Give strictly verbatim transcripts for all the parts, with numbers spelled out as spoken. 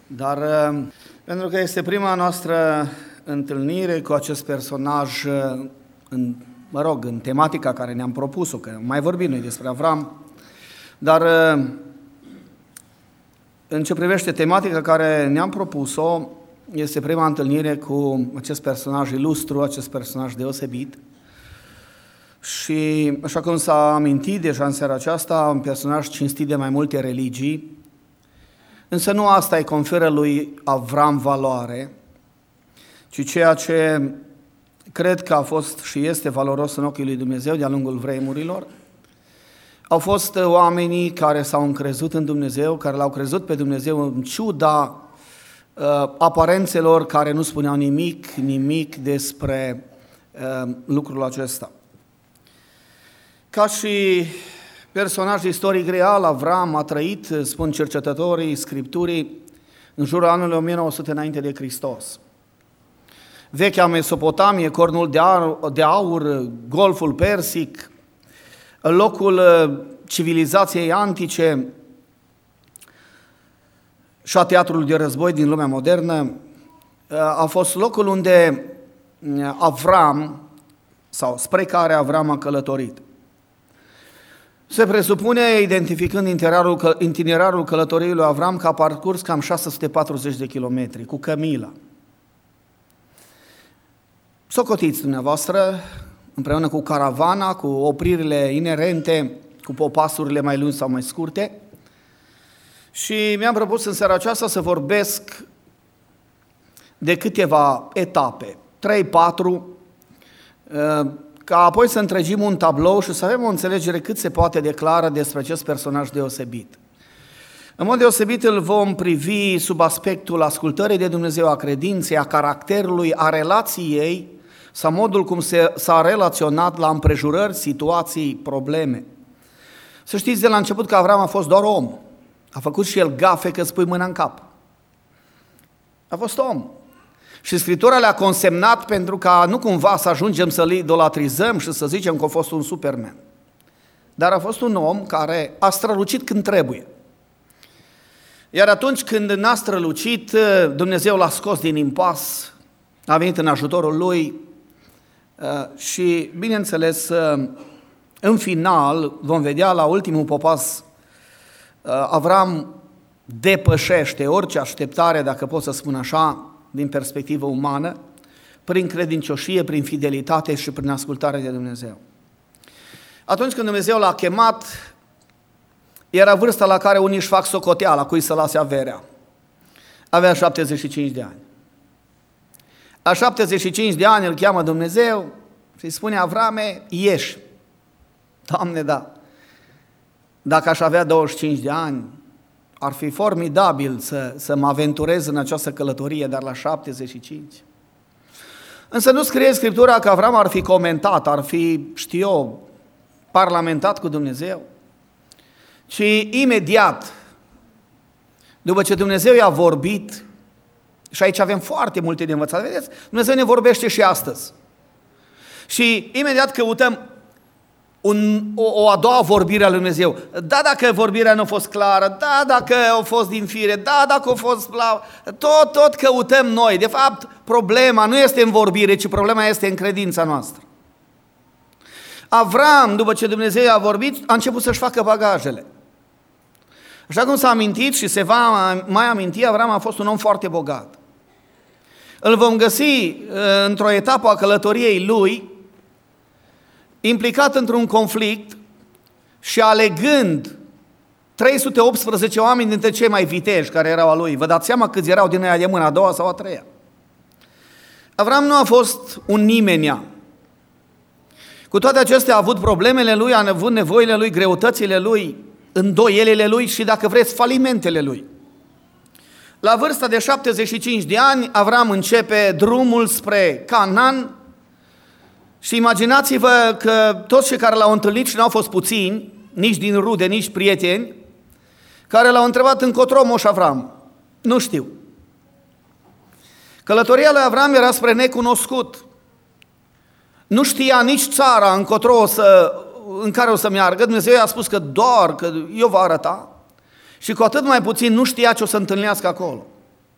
Dar pentru că este prima noastră întâlnire cu acest personaj, în, mă rog, în tematica care ne-am propus-o, că mai vorbim noi despre Avram, dar în ce privește tematica care ne-am propus-o, este prima întâlnire cu acest personaj ilustru, acest personaj deosebit. Și, așa cum s-a amintit deja în seara aceasta, un personaj cinstit de mai multe religii, însă nu asta îi conferă lui Avram valoare, ci ceea ce cred că a fost și este valoros în ochii lui Dumnezeu de-a lungul vremurilor, au fost oamenii care s-au încrezut în Dumnezeu, care l-au crezut pe Dumnezeu în ciuda uh, aparențelor care nu spuneau nimic, nimic despre uh, lucrul acesta. Ca și personaj istoric real, Avram a trăit, spun cercetătorii Scripturii, în jurul anului o mie nouă sute înainte de Hristos. Vechea Mesopotamie, Cornul de Aur, de Aur, Golful Persic, locul civilizației antice și a teatrului de război din lumea modernă, a fost locul unde Avram, sau spre care Avram a călătorit. Se presupune, identificând itinerarul, itinerarul călătoriei lui Avram, că a parcurs cam șase sute patruzeci de kilometri, cu cămila. Socotiți dumneavoastră, împreună cu caravana, cu opririle inerente, cu popasurile mai lungi sau mai scurte. Și mi-am propus în seara aceasta să vorbesc de câteva etape, trei patru, ca apoi să întregim un tablou și să avem o înțelegere cât se poate de clară despre acest personaj deosebit. În mod deosebit îl vom privi sub aspectul ascultării de Dumnezeu, a credinței, a caracterului, a relației sau modul cum se, s-a relaționat la împrejurări, situații, probleme. Să știți de la început că Avram a fost doar om. A făcut și el gafe că îți pui mâna în cap. A fost om. Și Scriptura le-a consemnat pentru ca nu cumva să ajungem să-l idolatrizăm și să zicem că a fost un Superman. Dar a fost un om care a strălucit când trebuie. Iar atunci când n-a strălucit, Dumnezeu l-a scos din impas, a venit în ajutorul lui și, bineînțeles, în final, vom vedea la ultimul popas, Avram depășește orice așteptare, dacă pot să spun așa, din perspectivă umană, prin credincioșie, prin fidelitate și prin ascultare de Dumnezeu. Atunci când Dumnezeu l-a chemat, era vârsta la care unii își fac socoteala, cui să lase averea. Avea șaptezeci și cinci de ani. La șaptezeci și cinci de ani îl cheamă Dumnezeu și îi spune: Avrame, ieși. Doamne, da. Dacă aș avea douăzeci și cinci de ani, ar fi formidabil să, să mă aventurez în această călătorie, dar la șaptezeci și cinci. Însă nu scrie Scriptura că Avram ar fi comentat, ar fi, știu eu, parlamentat cu Dumnezeu, ci imediat, după ce Dumnezeu i-a vorbit, și aici avem foarte multe de învățat, vedeți, Dumnezeu ne vorbește și astăzi. Și imediat căutăm Un, o, o a doua vorbire a lui Dumnezeu. Da, dacă vorbirea nu a fost clară, da, dacă a fost din fire, da, dacă a fost la... Tot, tot căutăm noi. De fapt, problema nu este în vorbire, ci problema este în credința noastră. Avram, după ce Dumnezeu i-a vorbit, a început să-și facă bagajele. Așa cum s-a amintit și se va mai aminti, Avram a fost un om foarte bogat. Îl vom găsi într-o etapă a călătoriei lui, implicat într-un conflict și alegând trei sute optsprezece oameni dintre cei mai viteji care erau a lui. Vă dați seama câți erau din aia de mână, a doua sau a treia. Avram nu a fost un nimenea. Cu toate acestea a avut problemele lui, a avut nevoile lui, greutățile lui, îndoielile lui și, dacă vreți, falimentele lui. La vârsta de șaptezeci și cinci de ani, Avram începe drumul spre Canaan. Și imaginați-vă că toți cei care l-au întâlnit, și n-au fost puțini, nici din rude, nici prieteni, care l-au întrebat: încotro moș Avram? Nu știu. Călătoria lui Avram era spre necunoscut. Nu știa nici țara încotro o să, în care o să meargă. Dumnezeu i-a spus că doar, că eu vă arăta. Și cu atât mai puțin nu știa ce o să întâlnească acolo.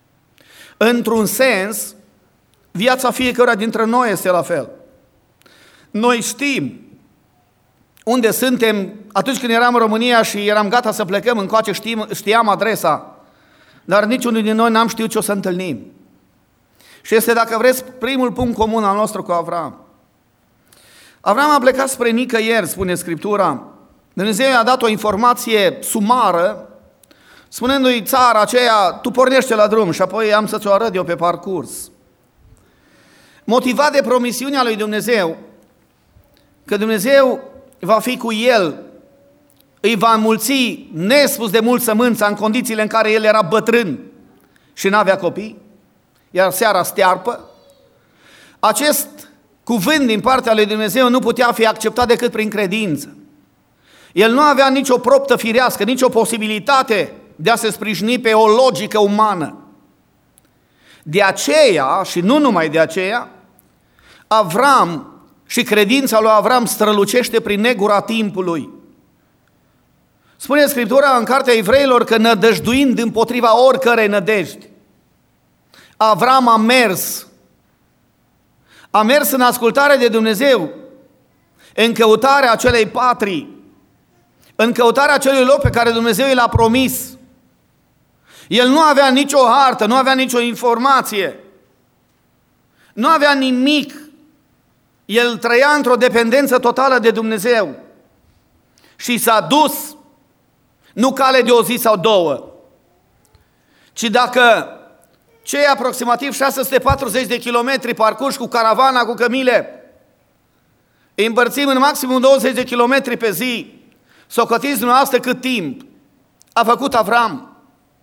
într-un sens, viața fiecăruia dintre noi este la fel. Noi știm unde suntem. Atunci când eram în România și eram gata să plecăm încoace, știm, știam adresa, dar niciunul din noi n-am știut ce o să întâlnim. Și este, dacă vreți, primul punct comun al nostru cu Avram. Avram a plecat spre nicăieri, spune Scriptura. Dumnezeu i-a dat o informație sumară, spunându-i țara aceea, tu pornește la drum și apoi am să-ți o arăt eu pe parcurs. Motivat de promisiunea lui Dumnezeu, că Dumnezeu va fi cu el, îi va înmulți nespus de mult sămânța în condițiile în care el era bătrân și n-avea copii, iar seara stearpă, acest cuvânt din partea lui Dumnezeu nu putea fi acceptat decât prin credință. El nu avea nicio proptă firească, nicio posibilitate de a se sprijini pe o logică umană. De aceea, și nu numai de aceea, Avram și credința lui Avram strălucește prin negura timpului. Spune Scriptura în Cartea Evreilor că nădăjduind împotriva oricărei nădejdi, Avram a mers, a mers în ascultare de Dumnezeu, în căutarea acelei patrii, în căutarea acelui loc pe care Dumnezeu i l-a promis. El nu avea nicio hartă, nu avea nicio informație, nu avea nimic. El trăia într-o dependență totală de Dumnezeu și s-a dus, nu cale de o zi sau două, ci dacă cei aproximativ șase sute patruzeci de kilometri parcurși cu caravana, cu cămile, îi împărțim în maximum douăzeci de kilometri pe zi, socotiți dumneavoastră cât timp a făcut Avram.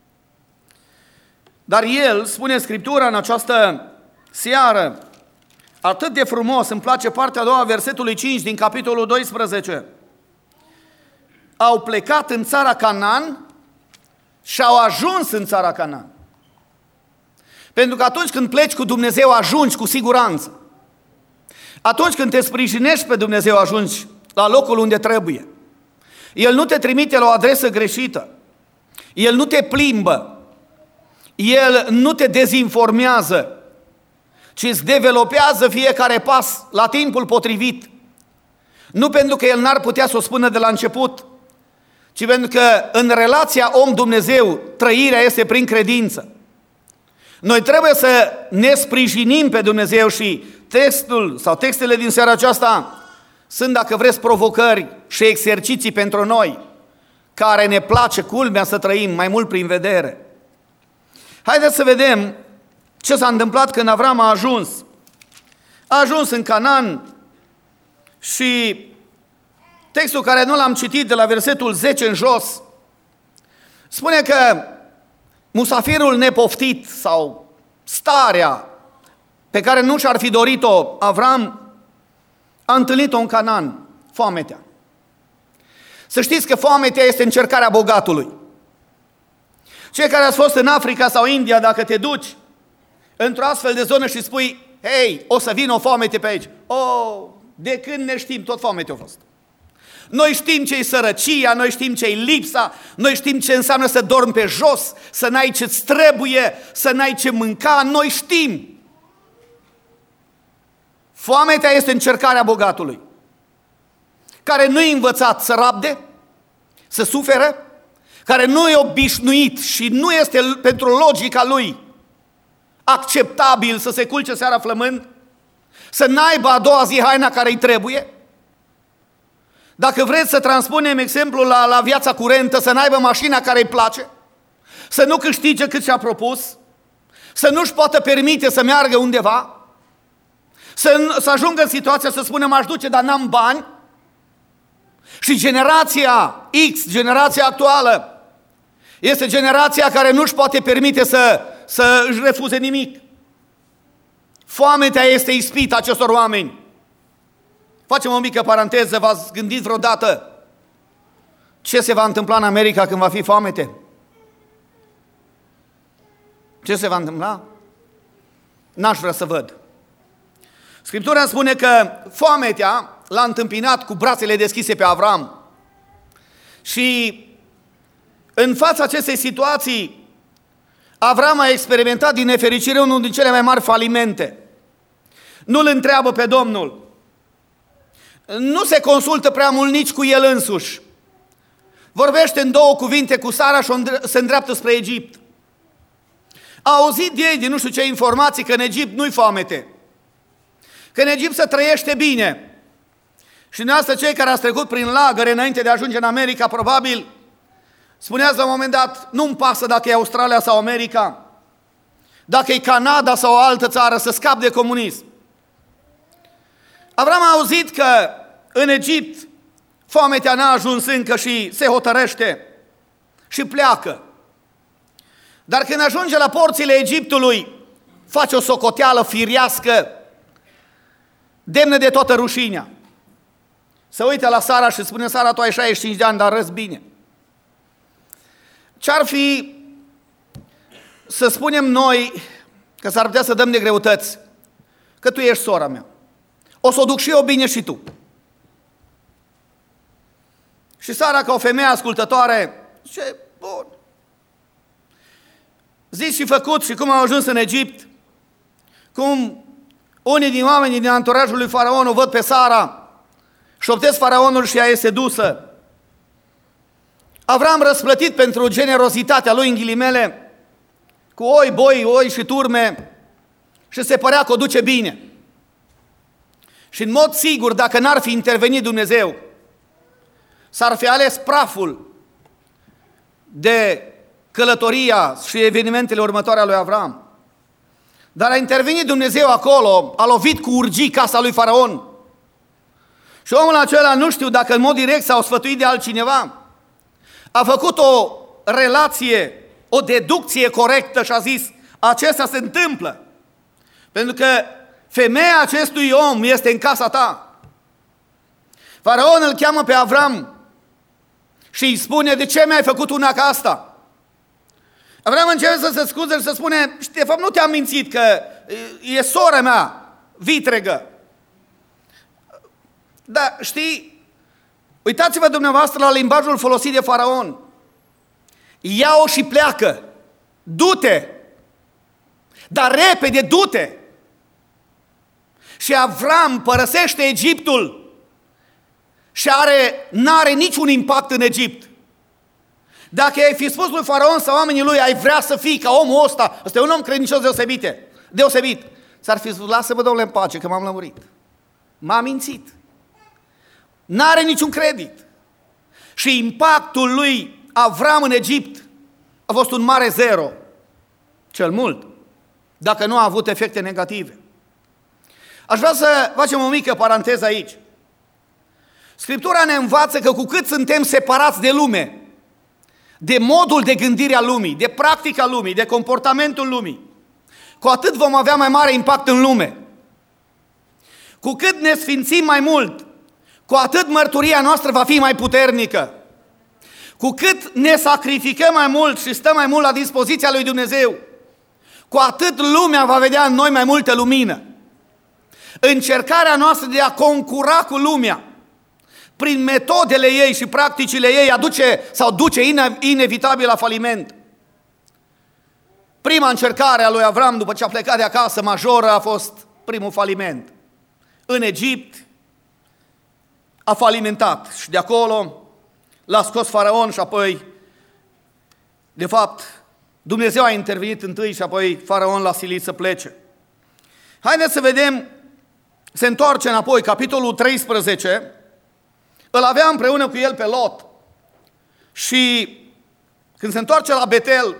Dar el, spune Scriptura în această seară, atât de frumos, îmi place partea a doua, versetului cinci din capitolul doisprezece. Au plecat în țara Canaan și au ajuns în țara Canaan. Pentru că atunci când pleci cu Dumnezeu, ajungi cu siguranță. Atunci când te sprijinești pe Dumnezeu, ajungi la locul unde trebuie. El nu te trimite la o adresă greșită. El nu te plimbă. El nu te dezinformează, ci îți developează fiecare pas la timpul potrivit. Nu pentru că El n-ar putea să o spună de la început, ci pentru că în relația om-Dumnezeu trăirea este prin credință. Noi trebuie să ne sprijinim pe Dumnezeu și textul sau textele din seara aceasta sunt, dacă vreți, provocări și exerciții pentru noi, care ne place, culmea, să trăim mai mult prin vedere. Haideți să vedem ce s-a întâmplat când Avram a ajuns. A ajuns în Canaan și textul care nu l-am citit de la versetul zece în jos spune că musafirul nepoftit sau starea pe care nu și-ar fi dorit-o Avram a întâlnit-o în Canaan, foametea. Să știți că foametea este încercarea bogatului. Cei care ați fost în Africa sau India, dacă te duci într-o astfel de zonă și spui, hei, o să vină o foamete pe aici. Oh, de când ne știm, tot foamete a fost. Noi știm ce-i sărăcia, noi știm ce-i lipsa, noi știm ce înseamnă să dormi pe jos, să n-ai ce-ți trebuie, să n-ai ce mânca, noi știm. Foametea este încercarea bogatului, care nu-i învățat să rabde, să sufere, care nu e obișnuit și nu este pentru logica lui acceptabil să se culce seara flămând, să n-aibă a doua zi haina care îi trebuie. Dacă vreți să transpunem exemplul la, la viața curentă, să n-aibă mașina care îi place, să nu câștige cât și-a propus, să nu-și poată permite să meargă undeva, să, să ajungă în situația să spună m-aș duce, dar n-am bani. Și generația X, generația actuală, este generația care nu-și poate permite să, să își refuze nimic. Foametea este ispita acestor oameni. Facem o mică paranteză, v-ați gândit vreodată ce se va întâmpla în America când va fi foamete? Ce se va întâmpla? N-aș vrea să văd. Scriptura spune că foametea l-a întâmpinat cu brațele deschise pe Avram. Și în fața acestei situații, Avram a experimentat din nefericire unul din cele mai mari falimente. Nu-L întreabă pe Domnul. Nu se consultă prea mult nici cu el însuși. Vorbește în două cuvinte cu Sara și se îndreaptă spre Egipt. A auzit de ei din nu știu ce informații că în Egipt nu-i foamete, că în Egipt se trăiește bine. Și dumneavoastră, cei care ați trecut prin lagăre înainte de a ajunge în America, probabil spuneați la un moment dat, nu-mi pasă dacă e Australia sau America, dacă e Canada sau o altă țară, să scap de comunism. Avram a auzit că în Egipt foametea n-a ajuns încă și se hotărăște și pleacă. Dar când ajunge la porțile Egiptului, face o socoteală firească demnă de toată rușinea. Se uită la Sara și spune: Sara, tu ai șaizeci și cinci de ani, dar arăți bine. Ce-ar fi să spunem noi că s-ar putea să dăm de greutăți? Că tu ești sora mea. O să o duc și eu bine și tu. Și Sara, ca o femeie ascultătoare, zice: bun. Zis și făcut. Și cum au ajuns în Egipt, cum unii din oamenii din anturajul lui Faraon o văd pe Sara, șoptesc Faraonul și ea este dusă. Avram, răsplătit pentru generozitatea lui, în ghilimele, cu oi, boi, oi și turme, și se părea că o duce bine. Și în mod sigur, dacă n-ar fi intervenit Dumnezeu, s-ar fi ales praful de călătoria și evenimentele următoare a lui Avram. Dar a intervenit Dumnezeu acolo, a lovit cu urgii casa lui Faraon. Și omul acela, nu știu dacă în mod direct sau sfătuit de altcineva, a făcut o relație, o deducție corectă și a zis: acesta se întâmplă pentru că femeia acestui om este în casa ta. Faraon îl cheamă pe Avram și îi spune: de ce mi-ai făcut una ca asta? Avram începe să se scuze și să spune: de fapt nu te-am mințit, că e sora mea vitregă. Dar știi, uitați-vă dumneavoastră la limbajul folosit de Faraon. Ia-o și pleacă, du-te, dar repede, du-te. Și Avram părăsește Egiptul și are, n-are niciun impact în Egipt. Dacă ai fi spus lui Faraon sau oamenii lui: ai vrea să fii ca omul ăsta, ăsta e un om credincios deosebit, deosebit, s-ar fi spus: lasă-mă, domnule, în pace, că m-am lămurit. M-a mințit. N-are niciun credit. Și impactul lui Avram în Egipt a fost un mare zero, cel mult, dacă nu a avut efecte negative. Aș vrea să facem o mică paranteză aici. Scriptura ne învață că cu cât suntem separați de lume, de modul de gândire a lumii, de practica lumii, de comportamentul lumii, cu atât vom avea mai mare impact în lume. Cu cât ne sfințim mai mult, cu atât mărturia noastră va fi mai puternică. Cu cât ne sacrificăm mai mult și stăm mai mult la dispoziția lui Dumnezeu, cu atât lumea va vedea în noi mai multă lumină. Încercarea noastră de a concura cu lumea, prin metodele ei și practicile ei, aduce sau duce inevitabil la faliment. Prima încercare a lui Avram după ce a plecat de acasă, majoră, a fost primul faliment. În Egipt a falimentat și de acolo l-a scos Faraon și apoi, de fapt, Dumnezeu a intervenit întâi și apoi Faraon l-a silit să plece. Haideți să vedem, se întoarce înapoi, capitolul treisprezece, îl avea împreună cu el pe Lot și când se întoarce la Betel,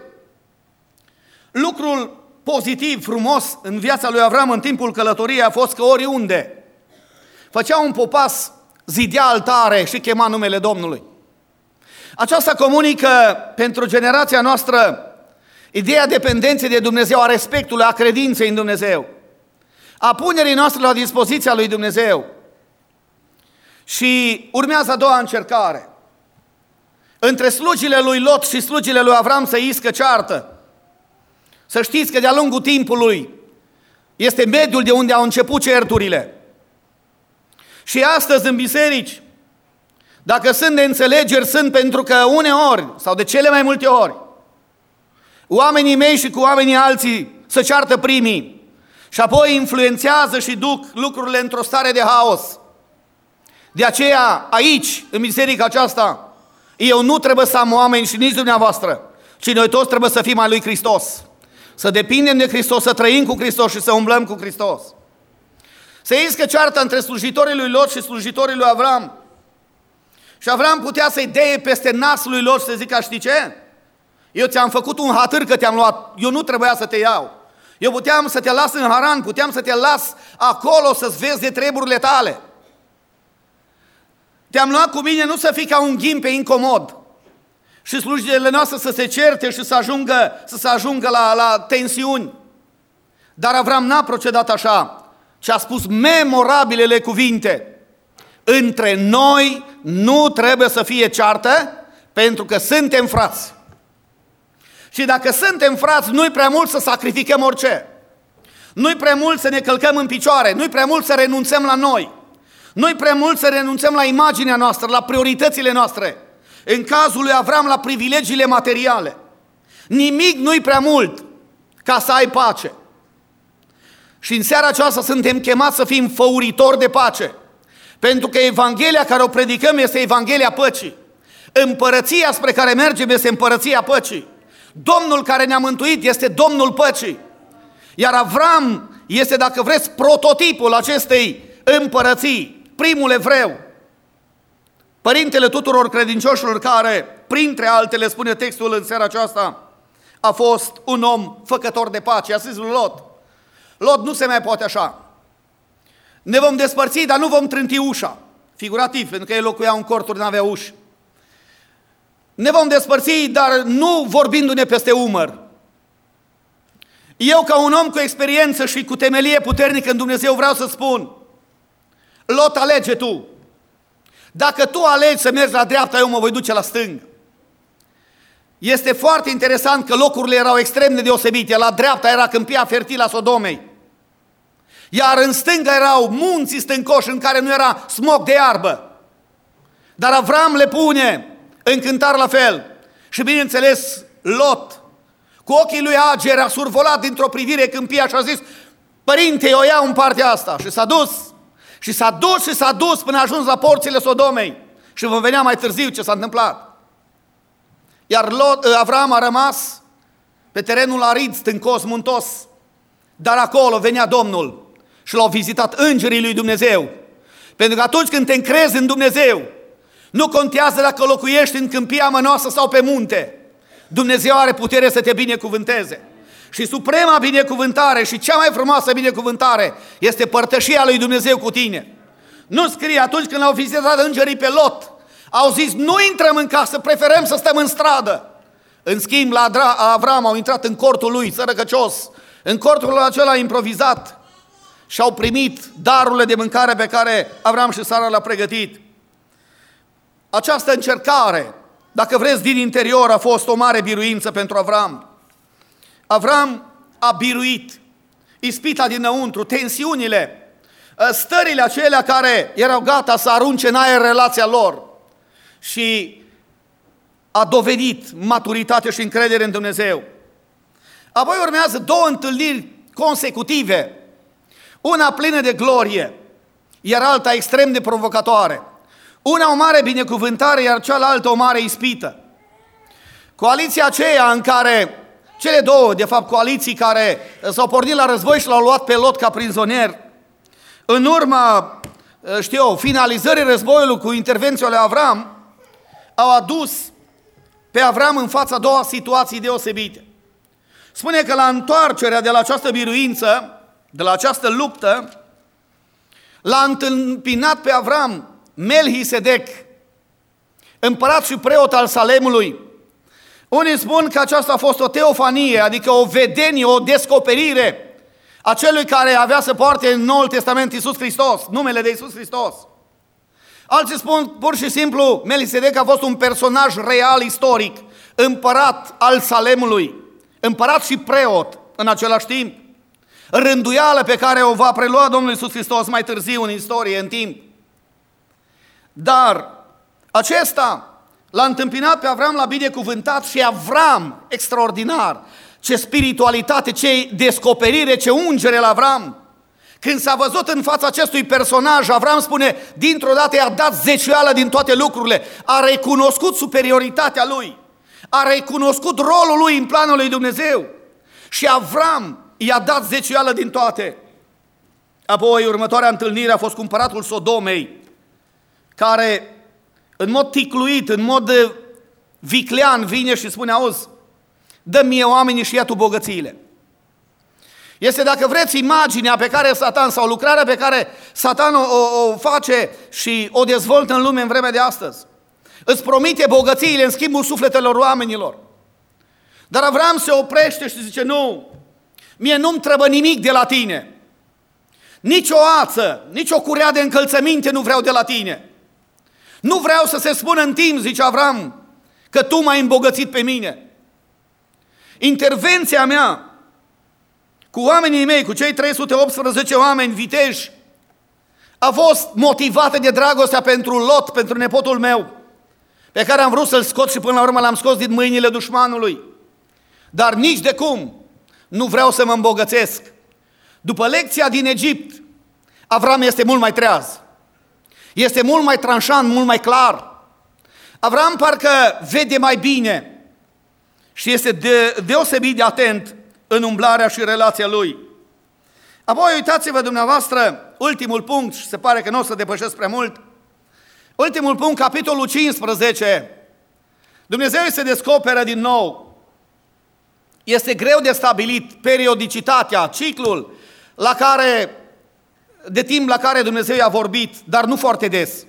lucrul pozitiv, frumos în viața lui Avram în timpul călătoriei a fost că oriunde făcea un popas, zidea altare și chema numele Domnului. Aceasta comunică pentru generația noastră ideea dependenței de Dumnezeu, a respectului, a credinței în Dumnezeu, a punerii noastre la dispoziția lui Dumnezeu. Și urmează a doua încercare. Între slugile lui Lot și slugile lui Avram se iscă ceartă. Să știți că de-a lungul timpului este mediul de unde au început certurile. Și astăzi în biserici, dacă sunt de înțelegeri, sunt pentru că uneori, sau de cele mai multe ori, oamenii mei și cu oamenii alții se ceartă primii și apoi influențează și duc lucrurile într-o stare de haos. De aceea, aici, în biserica aceasta, eu nu trebuie să am oameni și nici dumneavoastră, ci noi toți trebuie să fim ai lui Hristos. Să depindem de Hristos, să trăim cu Hristos și să umblăm cu Hristos. Se iscă ceartă între slujitorii lui Lot și slujitorii lui Avram. Și Avram putea să-i deie peste nasul lui Lot și să zică, știi ce? Eu ți-am făcut un hatâr că te-am luat, eu nu trebuia să te iau. Eu puteam să te las în Haran, puteam să te las acolo să-ți vezi de treburile tale. Te-am luat cu mine nu să fii ca un ghimpe incomod și slujile noastre să se certe și să ajungă, să se ajungă la, la tensiuni. Dar Avram n-a procedat așa, ci a spus memorabilele cuvinte. Între noi nu trebuie să fie ceartă, pentru că suntem frați. Și dacă suntem frați, nu-i prea mult să sacrificăm orice. Nu-i prea mult să ne călcăm în picioare, nu-i prea mult să renunțăm la noi. Nu-i prea mult să renunțăm la imaginea noastră, la prioritățile noastre. În cazul lui Avram, la privilegiile materiale. Nimic nu-i prea mult ca să ai pace. Și în seara aceasta suntem chemați să fim făuritori de pace. Pentru că Evanghelia care o predicăm este Evanghelia păcii. Împărăția spre care mergem este împărăția păcii. Domnul care ne-a mântuit este Domnul păcii. Iar Avram este, dacă vreți, prototipul acestei împărății, primul evreu, părintele tuturor credincioșilor care, printre altele, spune textul în seara aceasta, a fost un om făcător de pace. A zis lui Lot, Lot, nu se mai poate așa. Ne vom despărți, dar nu vom trânti ușa. Figurativ, pentru că el locuia în corturi, n-avea uși. Ne vom despărți, dar nu vorbindu-ne peste umăr. Eu, ca un om cu experiență și cu temelie puternică în Dumnezeu, vreau să spun, Lot, alege tu. Dacă tu alegi să mergi la dreapta, eu mă voi duce la stânga. Este foarte interesant că locurile erau extrem de deosebite. La dreapta era câmpia fertilă a Sodomei. Iar în stânga erau munții stâncoși în care nu era smoc de iarbă. Dar Avram le pune în cântar la fel. Și bineînțeles, Lot, cu ochii lui Ager, a survolat dintr-o privire câmpia și a zis, părinte, eu iau în partea asta. Și s-a dus. Și s-a dus și s-a dus până a ajuns la porțile Sodomei. Și vom vedea mai târziu ce s-a întâmplat. Iar Lot, Avram a rămas pe terenul arid, stâncos, muntos. Dar acolo venea Domnul și l-au vizitat îngerii lui Dumnezeu. Pentru că atunci când te încrezi în Dumnezeu, nu contează dacă locuiești în câmpia mănoasă sau pe munte. Dumnezeu are putere să te binecuvânteze. Și suprema binecuvântare și cea mai frumoasă binecuvântare este părtășia lui Dumnezeu cu tine. Nu scrie atunci când l-au vizitat îngerii pe Lot, au zis, nu intrăm în casă, preferăm să stăm în stradă. În schimb, la Avram au intrat în cortul lui, sărăcăcios, în cortul acela improvizat și au primit darurile de mâncare pe care Avram și Sara le-a pregătit. Această încercare, dacă vreți, din interior a fost o mare biruință pentru Avram. Avram a biruit ispita dinăuntru, tensiunile, stările acelea care erau gata să arunce în aer relația lor și a dovedit maturitate și încredere în Dumnezeu. Apoi urmează două întâlniri consecutive, una plină de glorie, iar alta extrem de provocatoare. Una o mare binecuvântare, iar cealaltă o mare ispită. Coaliția aceea în care, cele două, de fapt, coaliții care s-au pornit la război și l-au luat pe Lot ca prizonier, în urma, știu eu, finalizării războiului cu intervenția lui Avram, au adus pe Avram în fața a doua situații deosebite. Spune că la întoarcerea de la această biruință, de la această luptă, l-a întâmpinat pe Avram Melchisedec, împărat și preot al Salemului. Unii spun că aceasta a fost o teofanie, adică o vedenie, o descoperire a celui care avea să poarte în Noul Testament Iisus Hristos, numele de Iisus Hristos. Alții spun pur și simplu, Melchisedec a fost un personaj real, istoric, împărat al Salemului, împărat și preot în același timp. Rânduială pe care o va prelua Domnul Iisus Hristos mai târziu în istorie, în timp. Dar acesta L-a întâmpinat pe Avram, l-a binecuvântat și Avram, extraordinar, ce spiritualitate, ce descoperire, ce ungere la Avram. Când s-a văzut în fața acestui personaj, Avram spune, dintr-o dată i-a dat zeciuială din toate lucrurile, a recunoscut superioritatea lui, a recunoscut rolul lui în planul lui Dumnezeu și Avram i-a dat zeciuială din toate. Apoi, următoarea întâlnire a fost cu împăratul Sodomei, care în mod ticluit, în mod viclean vine și spune, auzi, dă mie oamenii și ia tu bogățiile. Este, dacă vreți, imaginea pe care Satan sau lucrarea pe care Satan o, o, o face și o dezvoltă în lume în vremea de astăzi. Îți promite bogățiile în schimbul sufletelor oamenilor. Dar Avram se oprește și zice, nu, mie nu-mi trebuie nimic de la tine. Nici o ață, nici o curea de încălțăminte nu vreau de la tine. Nu vreau să se spună în timp, zice Avram, că tu m-ai îmbogățit pe mine. Intervenția mea cu oamenii mei, cu cei trei sute optsprezece oameni viteji, a fost motivată de dragostea pentru Lot, pentru nepotul meu, pe care am vrut să-l scot și până la urmă l-am scos din mâinile dușmanului. Dar nici de cum nu vreau să mă îmbogățesc. După lecția din Egipt, Avram este mult mai treaz. Este mult mai tranșant, mult mai clar. Avram parcă vede mai bine și este de, deosebit de atent în umblarea și relația lui. Apoi uitați-vă dumneavoastră, ultimul punct, și se pare că nu o să depășesc prea mult, ultimul punct, capitolul cincisprezece, Dumnezeu se descoperă din nou. Este greu de stabilit periodicitatea, ciclul la care, de timp la care Dumnezeu i-a vorbit, dar nu foarte des.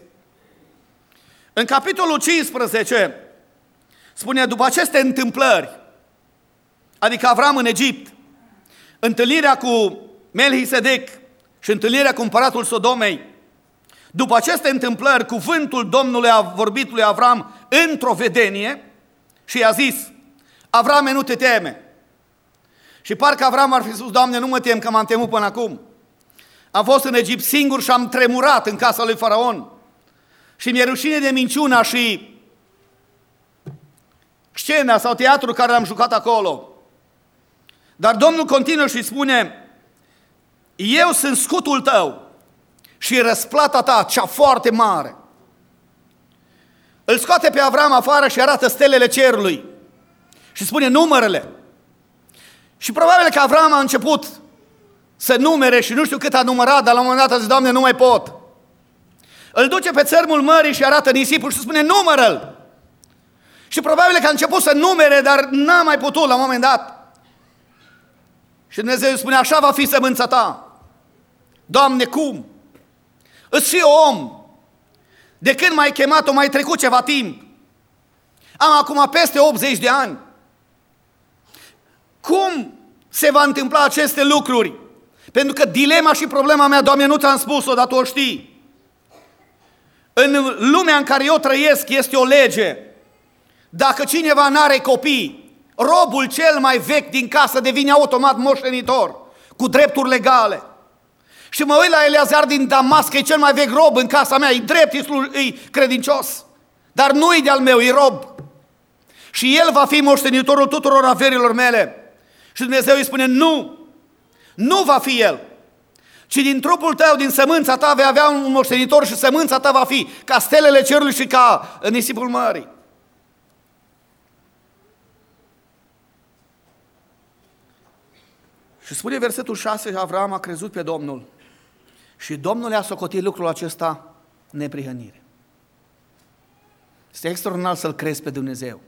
În capitolul cincisprezece spune, după aceste întâmplări, adică Avram în Egipt, întâlnirea cu Melchisedec și întâlnirea cu împăratul Sodomei, după aceste întâmplări, cuvântul Domnului a vorbit lui Avram într-o vedenie și i-a zis, Avrame, nu te teme. Și parcă Avram ar fi spus, Doamne, nu mă tem că m-am temut până acum. Am fost în Egipt singur și am tremurat în casa lui Faraon. Și mi-e rușine de minciuna și scena sau teatrul care l-am jucat acolo. Dar Domnul continuă și spune, eu sunt scutul tău și răsplata ta, cea foarte mare. Îl scoate pe Avram afară și arată stelele cerului și spune, numărele. Și probabil că Avram a început să numere și nu știu cât a numărat, dar la un moment dat a zis, Doamne, nu mai pot. Îl duce pe țărmul mării și arată nisipul și spune, numără-l. Și probabil că a început să numere, dar n-a mai putut la un moment dat. Și Dumnezeu spune, așa va fi sămânța ta. Doamne, cum? Îți fi om. De când m-ai chemat-o, mai trecut ceva timp. Am acum peste optzeci de ani. Cum se va întâmpla aceste lucruri? Pentru că dilema și problema mea, Doamne, nu ți-am spus-o, dar tu o știi. În lumea în care eu trăiesc este o lege. Dacă cineva n-are copii, robul cel mai vechi din casă devine automat moștenitor, cu drepturi legale. Și mă uit la Eleazar din Damasc, e cel mai vechi rob în casa mea, e drept, e, slu- e credincios, dar nu e de-al meu, e rob. Și el va fi moștenitorul tuturor averilor mele. Și Dumnezeu îi spune, nu, nu va fi el, ci din trupul tău, din sămânța ta vei avea un moștenitor și sămânța ta va fi ca stelele cerului și ca nisipul mării. Și spune versetul șase, Avram a crezut pe Domnul și Domnul i-a socotit lucrul acesta neprihănire. Este extraordinar să-L crezi pe Dumnezeu.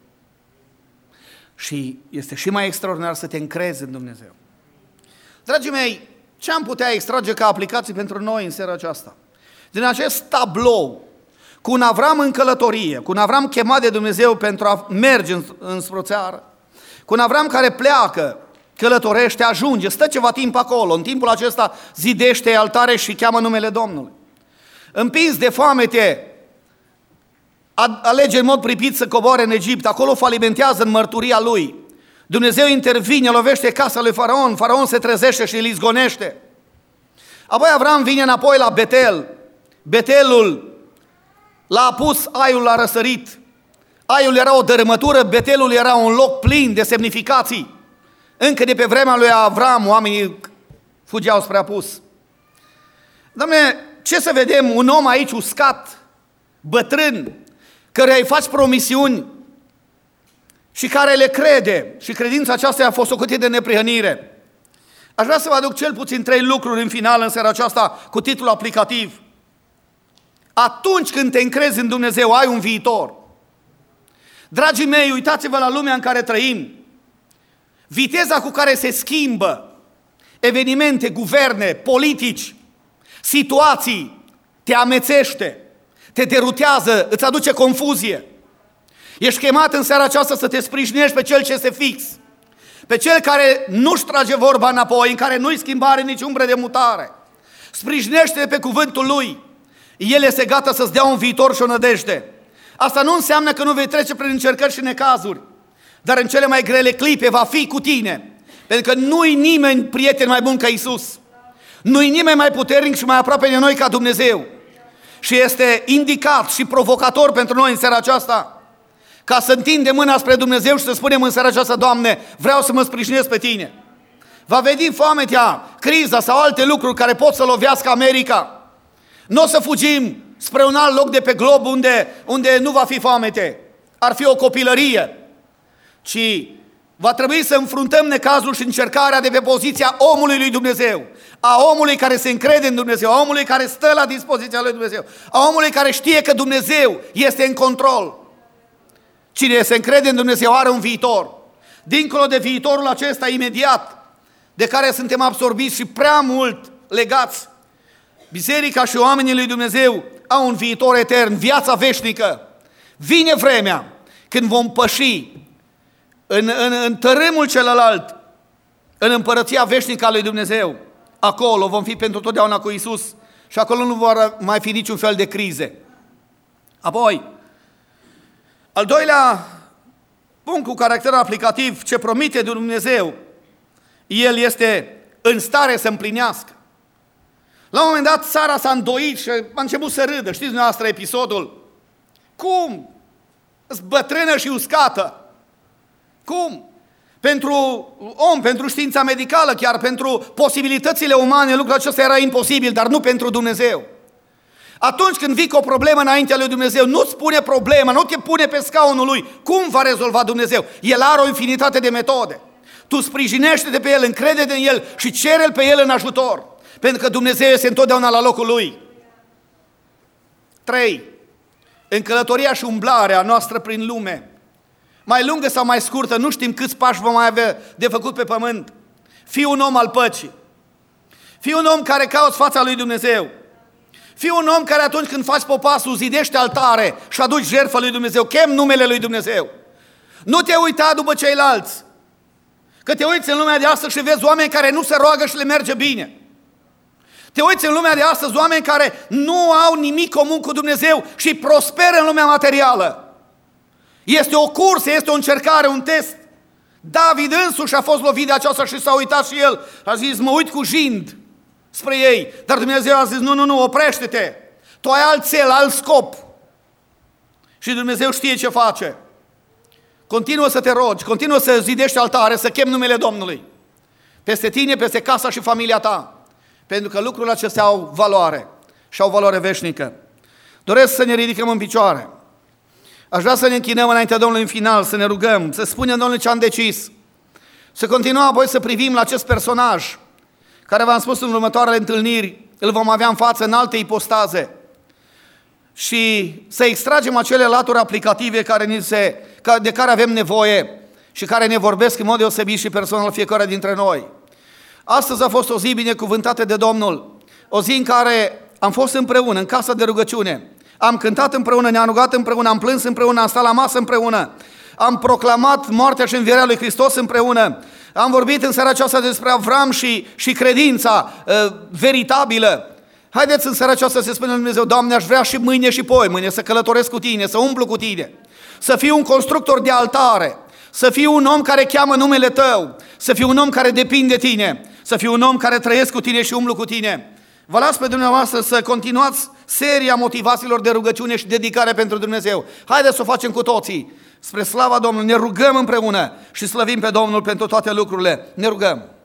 Și este și mai extraordinar să te încrezi în Dumnezeu. Dragii mei, ce am putea extrage ca aplicații pentru noi în seara aceasta? Din acest tablou, cu un Avram în călătorie, cu un Avram chemat de Dumnezeu pentru a merge înspre o țară, cu un Avram care pleacă, călătorește, ajunge, stă ceva timp acolo, în timpul acesta zidește altare și cheamă numele Domnului. Împins de foamete, alege în mod pripit să coboare în Egipt, acolo falimentează în mărturia lui. Dumnezeu intervine, lovește casa lui Faraon, Faraon se trezește și îl izgonește. Apoi Avram vine înapoi la Betel, Betelul l-a pus aiul la răsărit, Aiul era o dărâmătură, Betelul era un loc plin de semnificații. Încă de pe vremea lui Avram, oamenii fugeau spre apus. Doamne, ce să vedem? Un om aici uscat, bătrân, căruia îi faci promisiuni și care le crede, și credința aceasta a fost socotită de neprihănire. Aș vrea să vă aduc cel puțin trei lucruri în final în seara aceasta cu titlul aplicativ. Atunci când te încrezi în Dumnezeu, ai un viitor. Dragii mei, uitați-vă la lumea în care trăim. Viteza cu care se schimbă evenimente, guverne, politici, situații, te amețește, te derutează, îți aduce confuzie. Ești chemat în seara aceasta să te sprijinești pe cel ce este fix, pe cel care nu-și trage vorba înapoi, în care nu-i schimbare nici umbră de mutare. Sprijinește-te pe cuvântul Lui. El este gata să-ți dea un viitor și o nădejde. Asta nu înseamnă că nu vei trece prin încercări și necazuri, dar în cele mai grele clipe va fi cu tine. Pentru că nu-i nimeni prieten mai bun ca Iisus. Nu-i nimeni mai puternic și mai aproape de noi ca Dumnezeu. Și este indicat și provocator pentru noi în seara aceasta ca să întindem mâna spre Dumnezeu și să spunem în seara aceasta: Doamne, vreau să mă sprijinesc pe Tine. Va veni foametea, criza sau alte lucruri care pot să lovească America. Nu o să fugim spre un alt loc de pe glob unde, unde nu va fi foamete. Ar fi o copilărie. Ci va trebui să înfruntăm necazul și încercarea de pe poziția omului lui Dumnezeu, a omului care se încrede în Dumnezeu, a omului care stă la dispoziția lui Dumnezeu, a omului care știe că Dumnezeu este în control. Cine se încrede în Dumnezeu are un viitor. Dincolo de viitorul acesta imediat, de care suntem absorbiți și prea mult legați, biserica și oamenii lui Dumnezeu au un viitor etern, viața veșnică. Vine vremea când vom păși în, în, în tărâmul celălalt, în împărăția veșnică a lui Dumnezeu. Acolo vom fi pentru totdeauna cu Iisus și acolo nu vor mai fi niciun fel de crize. Apoi, al doilea punct cu caracter aplicativ, ce promite Dumnezeu, El este în stare să împlinească. La un moment dat, Sara s-a îndoit și a început să râdă. Știți dumneavoastră episodul? Cum? Îți bătrână și uscată. Cum? Pentru om, pentru știința medicală, chiar pentru posibilitățile umane, lucrul acesta era imposibil, dar nu pentru Dumnezeu. Atunci când vii cu o problemă înaintea lui Dumnezeu, nu-ți pune problema, nu te pune pe scaunul Lui. Cum va rezolva Dumnezeu? El are o infinitate de metode. Tu sprijinește-te pe El, încrede-te în El și cere-L pe El în ajutor. Pentru că Dumnezeu este întotdeauna la locul Lui. trei. În călătoria și umblarea noastră prin lume, mai lungă sau mai scurtă, nu știm câți pași vom mai avea de făcut pe pământ. Fii un om al păcii. Fii un om care cauți fața lui Dumnezeu. Fii un om care atunci când faci popasul, zidește altare și aduci jertfă lui Dumnezeu. Chem numele lui Dumnezeu. Nu te uita după ceilalți. Că te uiți în lumea de astăzi și vezi oameni care nu se roagă și le merge bine. Te uiți în lumea de astăzi oameni care nu au nimic comun cu Dumnezeu și prosperă în lumea materială. Este o cursă, este o încercare, un test. David însuși a fost lovit de aceasta și s-a uitat și el. A zis: mă uit cu jind spre ei. Dar Dumnezeu a zis: nu, nu, nu, oprește-te. Tu ai alt cel, alt scop. Și Dumnezeu știe ce face. Continuă să te rogi, continuă să zidești altare, să chem numele Domnului peste tine, peste casa și familia ta. Pentru că lucrurile acestea au valoare și au valoare veșnică. Doresc să ne ridicăm în picioare. Aș vrea să ne închinăm înaintea Domnului în final, să ne rugăm, să spunem Domnului ce am decis. Să continuăm apoi să privim la acest personaj, care v-am spus în următoarele întâlniri, îl vom avea în față în alte ipostaze. Și să extragem acele laturi aplicative care ni se, de care avem nevoie și care ne vorbesc în mod deosebit și personal fiecare dintre noi. Astăzi a fost o zi binecuvântată de Domnul, o zi în care am fost împreună, în casa de rugăciune, am cântat împreună, ne-am rugat împreună, am plâns împreună, am stat la masă împreună, am proclamat moartea și învierea lui Hristos împreună, am vorbit în seara aceasta despre Avram și, și credința uh, veritabilă. Haideți în seara aceasta să spunem lui Dumnezeu: Doamne, aș vrea și mâine și poi mâine să călătoresc cu Tine, să umblu cu Tine, să fiu un constructor de altare, să fiu un om care cheamă numele Tău, să fiu un om care depinde de Tine, să fiu un om care trăiesc cu Tine și umblu cu Tine. Vă las pe dumneavoastră să continuați seria motivațiilor de rugăciune și dedicare pentru Dumnezeu. Haideți să o facem cu toții. Spre slava Domnului, ne rugăm împreună și slăvim pe Domnul pentru toate lucrurile. Ne rugăm.